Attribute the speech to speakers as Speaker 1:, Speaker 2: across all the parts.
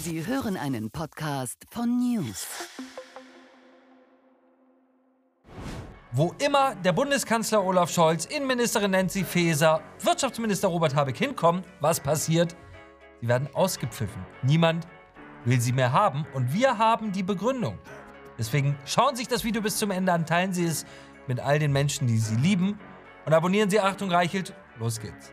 Speaker 1: Sie hören einen Podcast von News.
Speaker 2: Wo immer der Bundeskanzler Olaf Scholz, Innenministerin Nancy Faeser, Wirtschaftsminister Robert Habeck hinkommen, was passiert? Sie werden ausgepfiffen. Niemand will sie mehr haben und wir haben die Begründung. Deswegen schauen Sie sich das Video bis zum Ende an, teilen Sie es mit all den Menschen, die Sie lieben und abonnieren Sie Achtung Reichelt. Los geht's.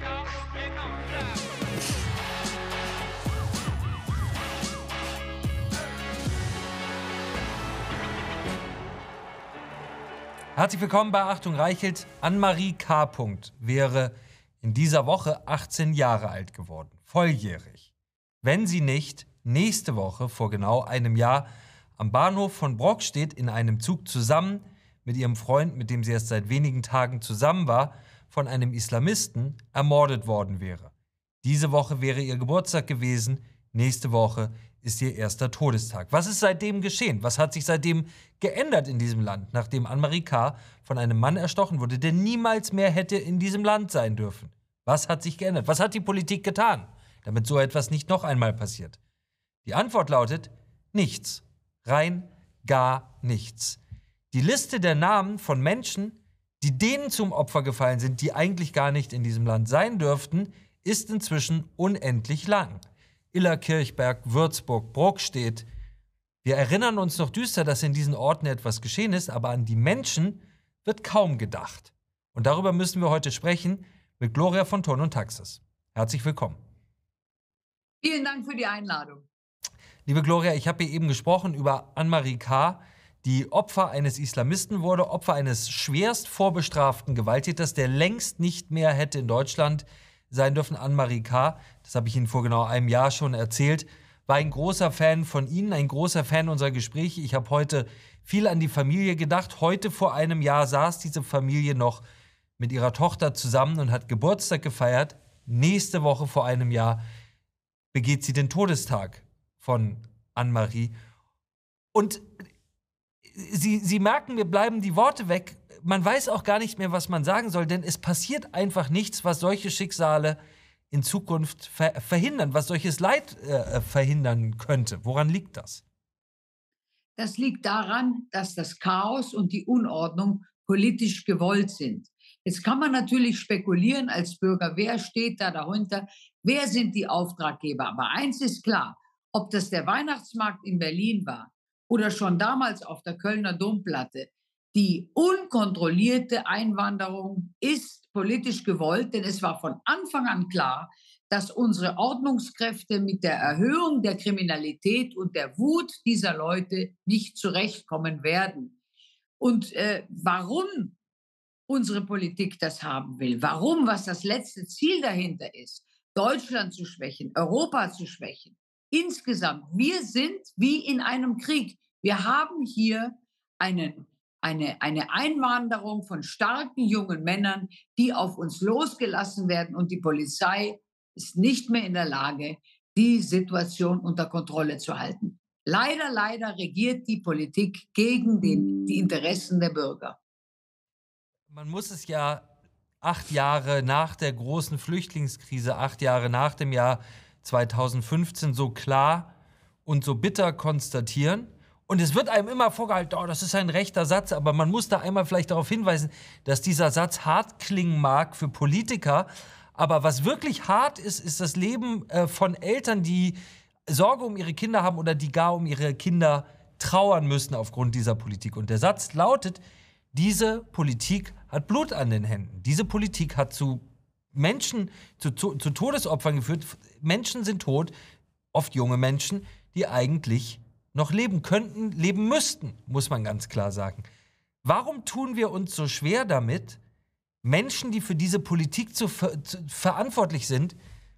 Speaker 2: Herzlich willkommen bei Achtung Reichelt. Annemarie K. wäre in dieser Woche 18 Jahre alt geworden, volljährig. Wenn sie nicht nächste Woche vor genau einem Jahr am Bahnhof von Brockstedt in einem Zug zusammen mit ihrem Freund, mit dem sie erst seit wenigen Tagen zusammen war, von einem Islamisten ermordet worden wäre. Diese Woche wäre ihr Geburtstag gewesen, nächste Woche ist ihr erster Todestag. Was ist seitdem geschehen? Was hat sich seitdem geändert in diesem Land, nachdem Annemarie K. von einem Mann erstochen wurde, der niemals mehr hätte in diesem Land sein dürfen? Was hat sich geändert? Was hat die Politik getan, damit so etwas nicht noch einmal passiert? Die Antwort lautet nichts. Rein gar nichts. Die Liste der Namen von Menschen, die denen zum Opfer gefallen sind, die eigentlich gar nicht in diesem Land sein dürften, ist inzwischen unendlich lang. Illerkirchberg, Würzburg, Brockstedt. Wir erinnern uns noch düster, dass in diesen Orten etwas geschehen ist, aber an die Menschen wird kaum gedacht. Und darüber müssen wir heute sprechen mit Gloria von Thurn und Taxis. Herzlich willkommen.
Speaker 3: Vielen Dank für die Einladung.
Speaker 2: Liebe Gloria, ich habe hier eben gesprochen über Annemarie K., die Opfer eines Islamisten wurde, Opfer eines schwerst vorbestraften Gewalttäters, der längst nicht mehr hätte in Deutschland sein dürfen. Annemarie K., das habe ich Ihnen vor genau einem Jahr schon erzählt, war ein großer Fan von Ihnen, ein großer Fan unserer Gespräche. Ich habe heute viel an die Familie gedacht. Heute vor einem Jahr saß diese Familie noch mit ihrer Tochter zusammen und hat Geburtstag gefeiert. Nächste Woche vor einem Jahr begeht sie den Todestag von Annemarie. Und Sie merken, mir bleiben die Worte weg. Man weiß auch gar nicht mehr, was man sagen soll, denn es passiert einfach nichts, was solche Schicksale in Zukunft verhindern, was solches Leid verhindern könnte. Woran liegt das?
Speaker 3: Das liegt daran, dass das Chaos und die Unordnung politisch gewollt sind. Jetzt kann man natürlich spekulieren als Bürger, wer steht da dahinter, wer sind die Auftraggeber. Aber eins ist klar, ob das der Weihnachtsmarkt in Berlin war oder schon damals auf der Kölner Domplatte, die unkontrollierte Einwanderung ist politisch gewollt, denn es war von Anfang an klar, dass unsere Ordnungskräfte mit der Erhöhung der Kriminalität und der Wut dieser Leute nicht zurechtkommen werden. Und warum unsere Politik das haben will, warum, was das letzte Ziel dahinter ist, Deutschland zu schwächen, Europa zu schwächen, insgesamt, wir sind wie in einem Krieg. Wir haben hier eine Einwanderung von starken jungen Männern, die auf uns losgelassen werden und die Polizei ist nicht mehr in der Lage, die Situation unter Kontrolle zu halten. Leider, leider regiert die Politik gegen die Interessen der Bürger.
Speaker 2: Man muss es ja 8 Jahre nach der großen Flüchtlingskrise, 8 Jahre nach dem Jahr 2015 so klar und so bitter konstatieren. Und es wird einem immer vorgehalten, oh, das ist ein rechter Satz, aber man muss da einmal vielleicht darauf hinweisen, dass dieser Satz hart klingen mag für Politiker. Aber was wirklich hart ist, ist das Leben von Eltern, die Sorge um ihre Kinder haben oder die gar um ihre Kinder trauern müssen aufgrund dieser Politik. Und der Satz lautet, diese Politik hat Blut an den Händen. Diese Politik hat zu Menschen, zu Todesopfern geführt. Menschen sind tot, oft junge Menschen, die eigentlich noch leben könnten, leben müssten, muss man ganz klar sagen. Warum tun wir uns so schwer damit, Menschen, die für diese Politik verantwortlich sind,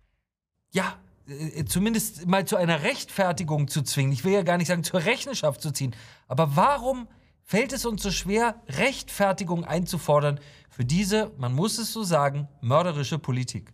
Speaker 2: ja, zumindest mal zu einer Rechtfertigung zu zwingen? Ich will ja gar nicht sagen, zur Rechenschaft zu ziehen. Aber warum fällt es uns so schwer, Rechtfertigung einzufordern für diese, man muss es so sagen, mörderische Politik?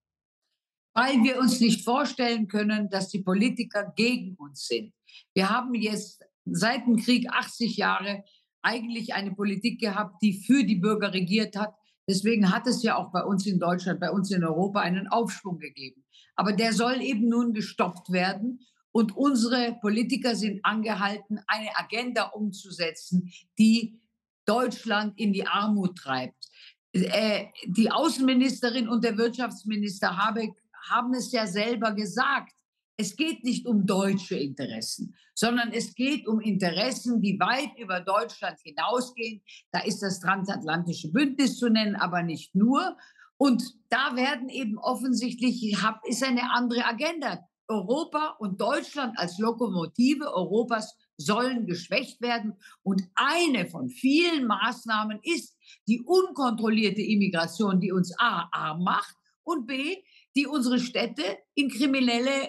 Speaker 3: Weil wir uns nicht vorstellen können, dass die Politiker gegen uns sind. Wir haben jetzt seit dem Krieg 80 Jahre eigentlich eine Politik gehabt, die für die Bürger regiert hat. Deswegen hat es ja auch bei uns in Deutschland, bei uns in Europa einen Aufschwung gegeben. Aber der soll eben nun gestoppt werden. Und unsere Politiker sind angehalten, eine Agenda umzusetzen, die Deutschland in die Armut treibt. Die Außenministerin und der Wirtschaftsminister Habeck haben es ja selber gesagt. Es geht nicht um deutsche Interessen, sondern es geht um Interessen, die weit über Deutschland hinausgehen. Da ist das transatlantische Bündnis zu nennen, aber nicht nur. Und da werden eben offensichtlich, ist eine andere Agenda. Europa und Deutschland als Lokomotive Europas sollen geschwächt werden. Und eine von vielen Maßnahmen ist die unkontrollierte Immigration, die uns A, arm macht und B, die unsere Städte in kriminelle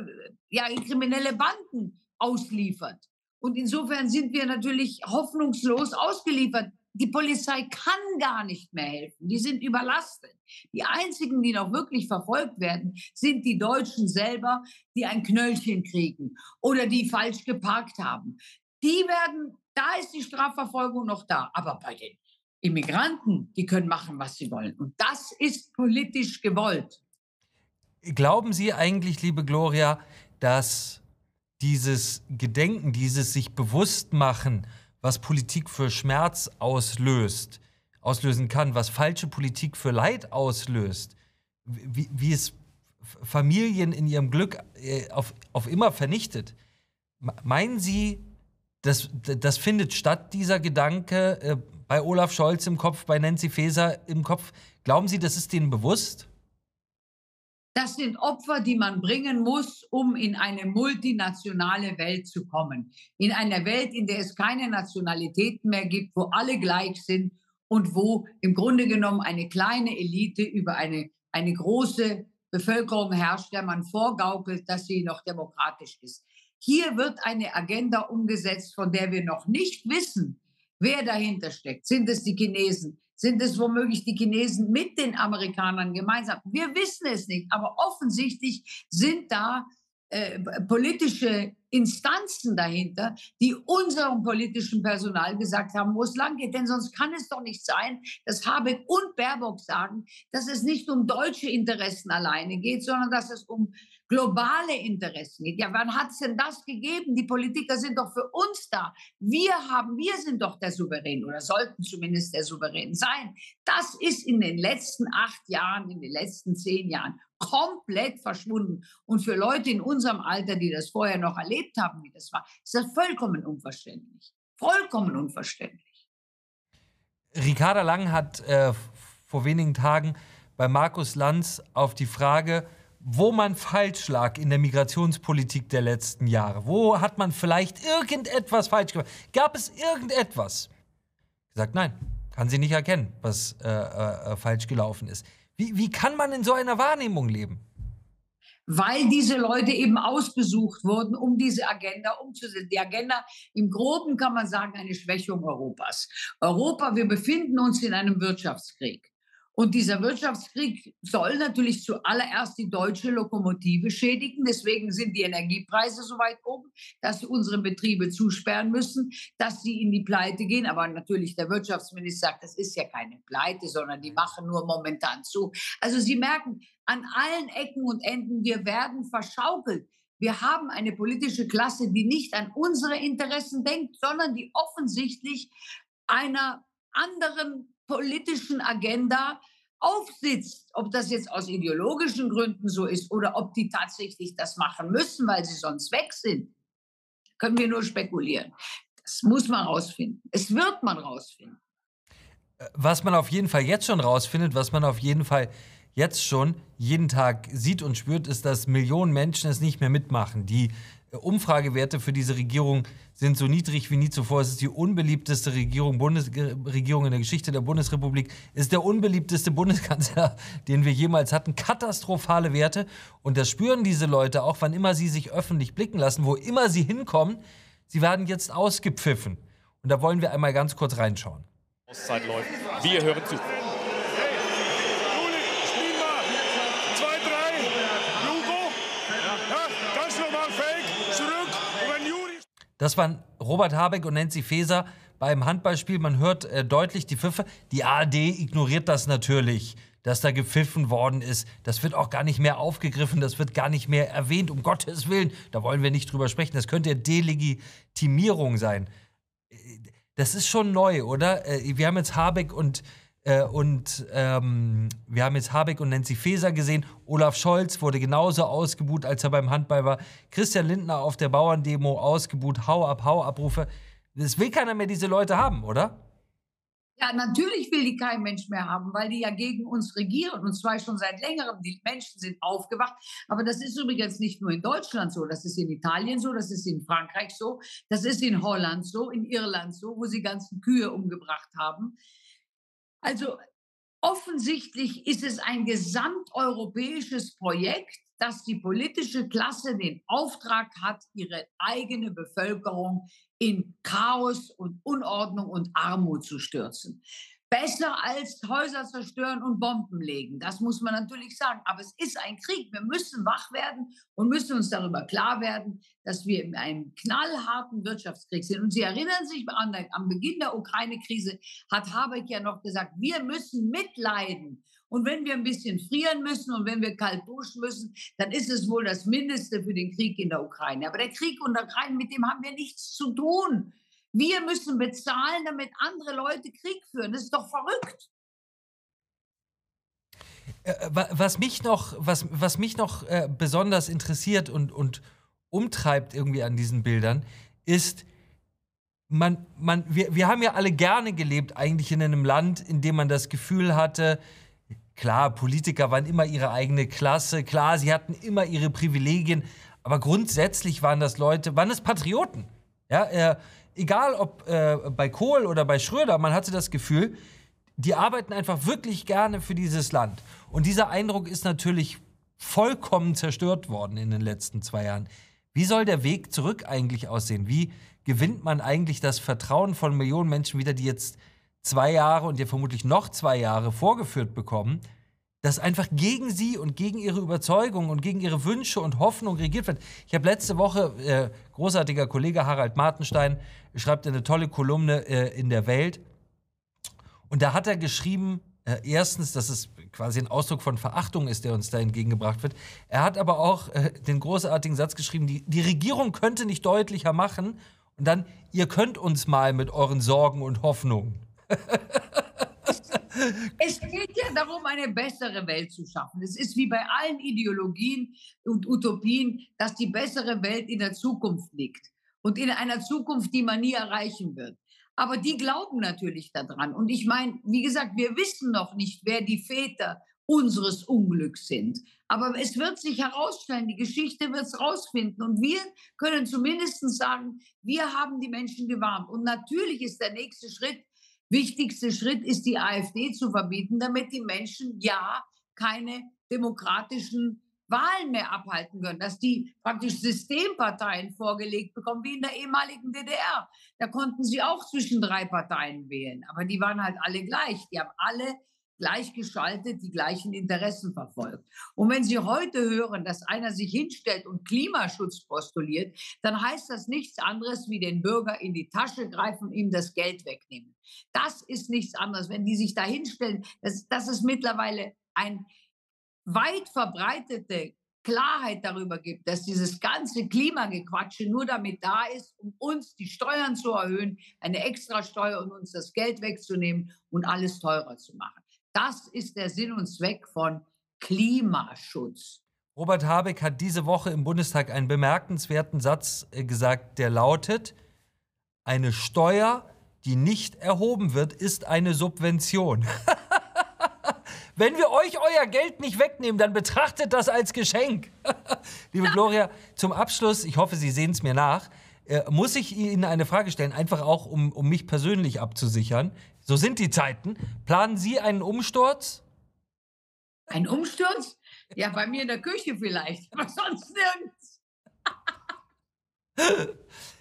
Speaker 3: Banden ausliefert. Und insofern sind wir natürlich hoffnungslos ausgeliefert. Die Polizei kann gar nicht mehr helfen. Die sind überlastet. Die einzigen, die noch wirklich verfolgt werden, sind die Deutschen selber, die ein Knöllchen kriegen oder die falsch geparkt haben. Da ist die Strafverfolgung noch da. Aber bei den Immigranten, die können machen, was sie wollen. Und das ist politisch gewollt.
Speaker 2: Glauben Sie eigentlich, liebe Gloria, dass dieses Gedenken, dieses sich bewusst machen, was Politik für Schmerz auslösen kann, was falsche Politik für Leid auslöst, wie es Familien in ihrem Glück auf immer vernichtet. Meinen Sie, das findet statt, dieser Gedanke, bei Olaf Scholz im Kopf, bei Nancy Faeser im Kopf? Glauben Sie, das ist denen bewusst?
Speaker 3: Das sind Opfer, die man bringen muss, um in eine multinationale Welt zu kommen. In einer Welt, in der es keine Nationalitäten mehr gibt, wo alle gleich sind und wo im Grunde genommen eine kleine Elite über eine große Bevölkerung herrscht, der man vorgaukelt, dass sie noch demokratisch ist. Hier wird eine Agenda umgesetzt, von der wir noch nicht wissen, wer dahinter steckt. Sind es die Chinesen? Sind es womöglich die Chinesen mit den Amerikanern gemeinsam? Wir wissen es nicht, aber offensichtlich sind da politische Instanzen dahinter, die unserem politischen Personal gesagt haben, wo es lang geht. Denn sonst kann es doch nicht sein, dass Habeck und Baerbock sagen, dass es nicht um deutsche Interessen alleine geht, sondern dass es um globale Interessen geht. Ja, wann hat es denn das gegeben? Die Politiker sind doch für uns da. Wir sind doch der Souverän oder sollten zumindest der Souverän sein. Das ist in den letzten 8 Jahren, in den letzten 10 Jahren komplett verschwunden. Und für Leute in unserem Alter, die das vorher noch erlebt haben, wie das war, ist das vollkommen unverständlich. Vollkommen unverständlich.
Speaker 2: Ricarda Lang hat vor wenigen Tagen bei Markus Lanz auf die Frage, wo man falsch lag in der Migrationspolitik der letzten Jahre, wo hat man vielleicht irgendetwas falsch gemacht, gab es irgendetwas? Gesagt, nein, kann sie nicht erkennen, was falsch gelaufen ist. Wie kann man in so einer Wahrnehmung leben?
Speaker 3: Weil diese Leute eben ausgesucht wurden, um diese Agenda umzusetzen. Die Agenda, im Groben kann man sagen, eine Schwächung Europas. Wir befinden uns in einem Wirtschaftskrieg. Und dieser Wirtschaftskrieg soll natürlich zuallererst die deutsche Lokomotive schädigen. Deswegen sind die Energiepreise so weit oben, dass sie unsere Betriebe zusperren müssen, dass sie in die Pleite gehen. Aber natürlich, der Wirtschaftsminister sagt, das ist ja keine Pleite, sondern die machen nur momentan zu. Also Sie merken, an allen Ecken und Enden, wir werden verschaukelt. Wir haben eine politische Klasse, die nicht an unsere Interessen denkt, sondern die offensichtlich einer anderen politischen Agenda aufsitzt. Ob das jetzt aus ideologischen Gründen so ist oder ob die tatsächlich das machen müssen, weil sie sonst weg sind, können wir nur spekulieren. Das muss man rausfinden. Es wird man rausfinden.
Speaker 2: Was man auf jeden Fall jetzt schon rausfindet, was man auf jeden Fall jetzt schon jeden Tag sieht und spürt, ist, dass Millionen Menschen es nicht mehr mitmachen. Die Umfragewerte für diese Regierung sind so niedrig wie nie zuvor. Es ist die unbeliebteste Bundesregierung in der Geschichte der Bundesrepublik. Es ist der unbeliebteste Bundeskanzler, den wir jemals hatten. Katastrophale Werte. Und das spüren diese Leute auch, wann immer sie sich öffentlich blicken lassen, wo immer sie hinkommen. Sie werden jetzt ausgepfiffen. Und da wollen wir einmal ganz kurz reinschauen.
Speaker 4: Auszeit läuft. Wir hören zu.
Speaker 2: Das waren Robert Habeck und Nancy Faeser beim Handballspiel. Man hört deutlich die Pfiffe. Die ARD ignoriert das natürlich. dass da gepfiffen worden ist. Das wird auch gar nicht mehr aufgegriffen, das wird gar nicht mehr erwähnt, um Gottes Willen. Da wollen wir nicht drüber sprechen. Das könnte ja Delegitimierung sein. Das ist schon neu, oder? Wir haben jetzt Habeck und Nancy Faeser gesehen. Olaf Scholz wurde genauso ausgebuht, als er beim Handball war. Christian Lindner auf der Bauerndemo ausgebuht. Hau ab, Rufe. Das will keiner mehr diese Leute haben, oder?
Speaker 3: Ja, natürlich will die kein Mensch mehr haben, weil die ja gegen uns regieren, und zwar schon seit längerem. Die Menschen sind aufgewacht. Aber das ist übrigens nicht nur in Deutschland so, das ist in Italien so, das ist in Frankreich so, das ist in Holland so, in Irland so, wo sie ganzen Kühe umgebracht haben. Also offensichtlich ist es ein gesamteuropäisches Projekt, dass die politische Klasse den Auftrag hat, ihre eigene Bevölkerung in Chaos und Unordnung und Armut zu stürzen. Besser als Häuser zerstören und Bomben legen, das muss man natürlich sagen. Aber es ist ein Krieg. Wir müssen wach werden und müssen uns darüber klar werden, dass wir in einem knallharten Wirtschaftskrieg sind. Und Sie erinnern sich, am Beginn der Ukraine-Krise hat Habeck ja noch gesagt, wir müssen mitleiden. Und wenn wir ein bisschen frieren müssen und wenn wir kalt duschen müssen, dann ist es wohl das Mindeste für den Krieg in der Ukraine. Aber der Krieg in der Ukraine, mit dem haben wir nichts zu tun. Wir müssen bezahlen, damit andere Leute Krieg führen. Das ist doch verrückt.
Speaker 2: Was mich noch besonders interessiert und umtreibt irgendwie an diesen Bildern, ist, wir haben ja alle gerne gelebt eigentlich in einem Land, in dem man das Gefühl hatte, klar, Politiker waren immer ihre eigene Klasse, klar, sie hatten immer ihre Privilegien, aber grundsätzlich waren es Patrioten. Ja, egal ob bei Kohl oder bei Schröder, man hatte das Gefühl, die arbeiten einfach wirklich gerne für dieses Land. Und dieser Eindruck ist natürlich vollkommen zerstört worden in den letzten 2 Jahren. Wie soll der Weg zurück eigentlich aussehen? Wie gewinnt man eigentlich das Vertrauen von Millionen Menschen wieder, die jetzt 2 Jahre und ja vermutlich noch 2 Jahre vorgeführt bekommen, dass einfach gegen sie und gegen ihre Überzeugungen und gegen ihre Wünsche und Hoffnung regiert wird. Ich habe letzte Woche, großartiger Kollege Harald Martenstein, schreibt eine tolle Kolumne in der Welt. Und da hat er geschrieben, erstens, dass es quasi ein Ausdruck von Verachtung ist, der uns da entgegengebracht wird. Er hat aber auch den großartigen Satz geschrieben, die Regierung könnte nicht deutlicher machen. Und dann, ihr könnt uns mal mit euren Sorgen und Hoffnungen.
Speaker 3: Es geht ja darum, eine bessere Welt zu schaffen. Es ist wie bei allen Ideologien und Utopien, dass die bessere Welt in der Zukunft liegt und in einer Zukunft, die man nie erreichen wird. Aber die glauben natürlich daran. Und ich meine, wie gesagt, wir wissen noch nicht, wer die Väter unseres Unglücks sind. Aber es wird sich herausstellen, die Geschichte wird es rausfinden. Und wir können zumindest sagen, wir haben die Menschen gewarnt. Und natürlich ist der wichtigste Schritt ist, die AfD zu verbieten, damit die Menschen ja keine demokratischen Wahlen mehr abhalten können, dass die praktisch Systemparteien vorgelegt bekommen, wie in der ehemaligen DDR. Da konnten sie auch zwischen 3 Parteien wählen, aber die waren halt alle gleich. Die haben alle gleichgeschaltet, die gleichen Interessen verfolgt. Und wenn Sie heute hören, dass einer sich hinstellt und Klimaschutz postuliert, dann heißt das nichts anderes, wie den Bürger in die Tasche greifen und ihm das Geld wegnehmen. Das ist nichts anderes. Wenn die sich da hinstellen, das ist mittlerweile ein weit verbreitete Klarheit darüber gibt, dass dieses ganze Klimagequatsche nur damit da ist, um uns die Steuern zu erhöhen, eine Extrasteuer und uns das Geld wegzunehmen und alles teurer zu machen. Das ist der Sinn und Zweck von Klimaschutz.
Speaker 2: Robert Habeck hat diese Woche im Bundestag einen bemerkenswerten Satz gesagt, der lautet: Eine Steuer, die nicht erhoben wird, ist eine Subvention. Wenn wir euch euer Geld nicht wegnehmen, dann betrachtet das als Geschenk. Liebe Gloria, zum Abschluss, ich hoffe, Sie sehen es mir nach, muss ich Ihnen eine Frage stellen, einfach auch, um mich persönlich abzusichern. So sind die Zeiten. Planen Sie einen Umsturz?
Speaker 3: Ein Umsturz? Ja, bei mir in der Küche vielleicht, aber sonst nirgends.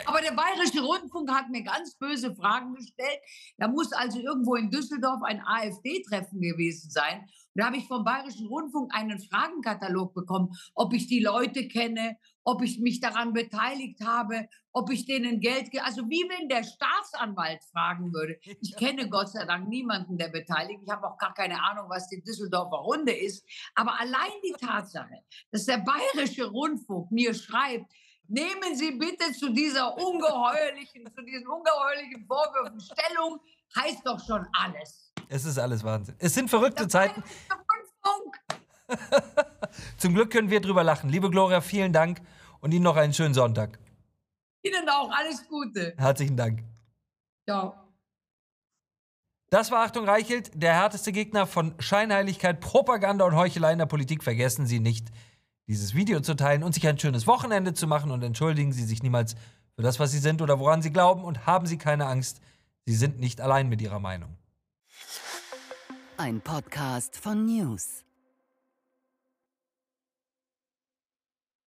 Speaker 3: Aber der Bayerische Rundfunk hat mir ganz böse Fragen gestellt. Da muss also irgendwo in Düsseldorf ein AfD-Treffen gewesen sein. Und da habe ich vom Bayerischen Rundfunk einen Fragenkatalog bekommen, ob ich die Leute kenne, ob ich mich daran beteiligt habe, ob ich denen Geld gebe. Also wie wenn der Staatsanwalt fragen würde. Ich kenne Gott sei Dank niemanden, der beteiligt. Ich habe auch gar keine Ahnung, was die Düsseldorfer Runde ist. Aber allein die Tatsache, dass der Bayerische Rundfunk mir schreibt, nehmen Sie bitte zu diesen ungeheuerlichen Vorwürfen Stellung, heißt doch schon alles.
Speaker 2: Es ist alles Wahnsinn. Es sind verrückte Zeiten. Zum Glück können wir drüber lachen. Liebe Gloria, vielen Dank und Ihnen noch einen schönen Sonntag.
Speaker 3: Ihnen auch, alles Gute.
Speaker 2: Herzlichen Dank.
Speaker 3: Ciao.
Speaker 2: Das war Achtung Reichelt, der härteste Gegner von Scheinheiligkeit, Propaganda und Heuchelei in der Politik. Vergessen Sie nicht, dieses Video zu teilen und sich ein schönes Wochenende zu machen. Und entschuldigen Sie sich niemals für das, was Sie sind oder woran Sie glauben. Und haben Sie keine Angst, Sie sind nicht allein mit Ihrer Meinung.
Speaker 1: Ein Podcast von News.